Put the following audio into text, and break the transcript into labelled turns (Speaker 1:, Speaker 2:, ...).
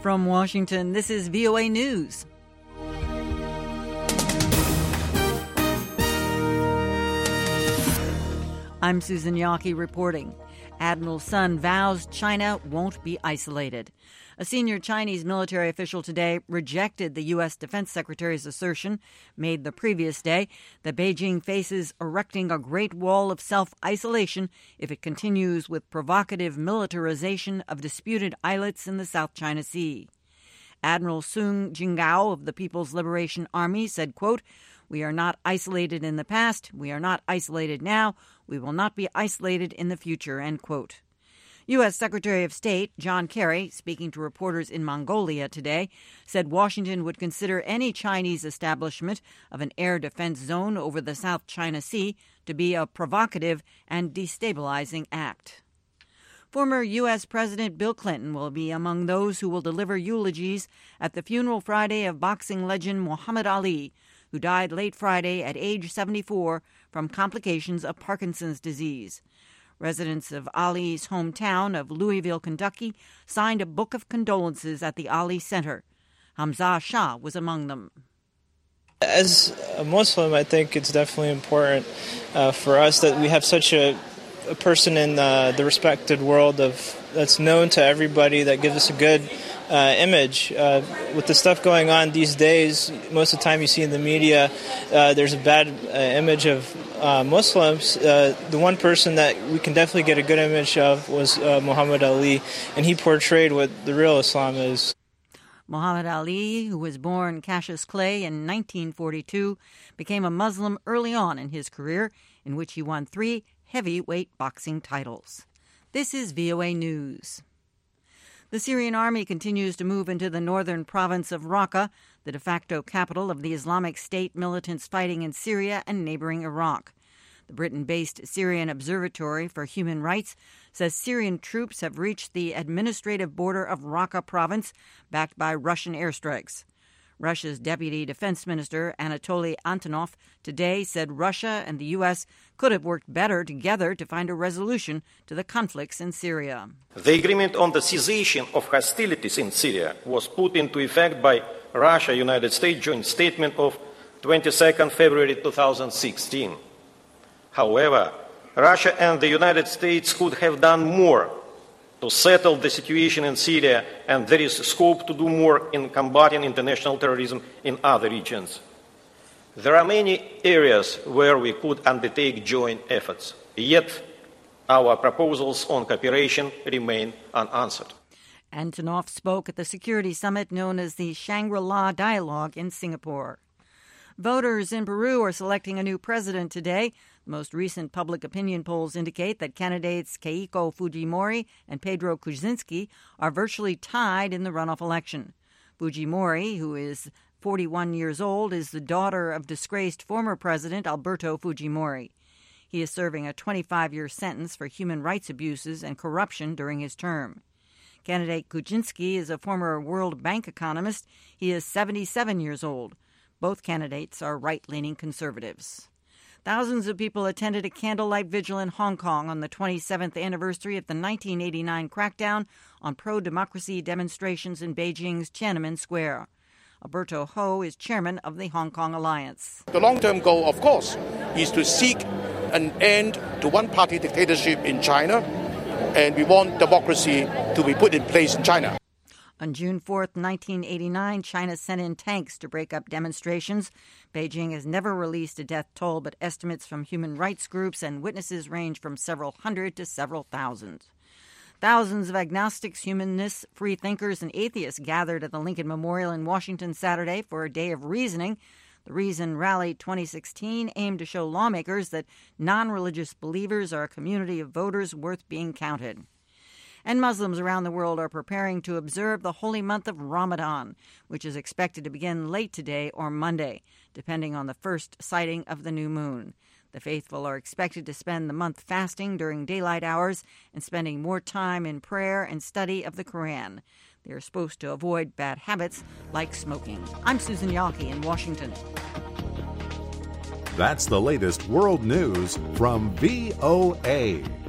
Speaker 1: From Washington, this is VOA News. I'm Susan Yockey reporting. Admiral Sun vows China won't be isolated. A senior Chinese military official today rejected the U.S. Defense Secretary's assertion made the previous day that Beijing faces erecting a Great Wall of self-isolation if it continues with provocative militarization of disputed islets in the South China Sea. Admiral Sung Jingao of the People's Liberation Army said, quote, "We are not isolated in the past. We are not isolated now. We will not be isolated in the future," end quote. U.S. Secretary of State John Kerry, speaking to reporters in Mongolia today, said Washington would consider any Chinese establishment of an air defense zone over the South China Sea to be a provocative and destabilizing act. Former U.S. President Bill Clinton will be among those who will deliver eulogies at the funeral Friday of boxing legend Muhammad Ali, who died late Friday at age 74 from complications of Parkinson's disease. Residents of Ali's hometown of Louisville, Kentucky, signed a book of condolences at the Ali Center. Hamza Shah was among them.
Speaker 2: As a Muslim, I think it's definitely important for us that we have such a person in the respected world that's known to everybody, that gives us a good image. With the stuff going on these days, most of the time you see in the media, there's a bad image of Muslims. The one person that we can definitely get a good image of was Muhammad Ali, and he portrayed what the real Islam is.
Speaker 1: Muhammad Ali, who was born Cassius Clay in 1942, became a Muslim early on in his career, in which he won 3 heavyweight boxing titles. This is VOA News. The Syrian army continues to move into the northern province of Raqqa, the de facto capital of the Islamic State militants fighting in Syria and neighboring Iraq. The Britain-based Syrian Observatory for Human Rights says Syrian troops have reached the administrative border of Raqqa province, backed by Russian airstrikes. Russia's Deputy Defense Minister Anatoly Antonov today said Russia and the U.S. could have worked better together to find a resolution to the conflicts in Syria.
Speaker 3: The agreement on the cessation of hostilities in Syria was put into effect by Russia-United States joint statement of 22 February 2016. However, Russia and the United States could have done more to settle the situation in Syria, and there is scope to do more in combating international terrorism in other regions. There are many areas where we could undertake joint efforts, yet our proposals on cooperation remain unanswered.
Speaker 1: Antonov spoke at the security summit known as the Shangri-La Dialogue in Singapore. Voters in Peru are selecting a new president today. The most recent public opinion polls indicate that candidates Keiko Fujimori and Pedro Kuczynski are virtually tied in the runoff election. Fujimori, who is 41 years old, is the daughter of disgraced former president Alberto Fujimori. He is serving a 25-year sentence for human rights abuses and corruption during his term. Candidate Kuczynski is a former World Bank economist. He is 77 years old. Both candidates are right-leaning conservatives. Thousands of people attended a candlelight vigil in Hong Kong on the 27th anniversary of the 1989 crackdown on pro-democracy demonstrations in Beijing's Tiananmen Square. Alberto Ho is chairman of the Hong Kong Alliance.
Speaker 4: The long-term goal, of course, is to seek an end to one-party dictatorship in China, and we want democracy to be put in place in China.
Speaker 1: On June 4th, 1989, China sent in tanks to break up demonstrations. Beijing has never released a death toll, but estimates from human rights groups and witnesses range from several hundred to several thousand. Thousands of agnostics, humanists, free thinkers, and atheists gathered at the Lincoln Memorial in Washington Saturday for a day of reasoning. The Reason Rally 2016 aimed to show lawmakers that non-religious believers are a community of voters worth being counted. And Muslims around the world are preparing to observe the holy month of Ramadan, which is expected to begin late today or Monday, depending on the first sighting of the new moon. The faithful are expected to spend the month fasting during daylight hours and spending more time in prayer and study of the Quran. They are supposed to avoid bad habits like smoking. I'm Susan Yockey in Washington.
Speaker 5: That's the latest world news from VOA.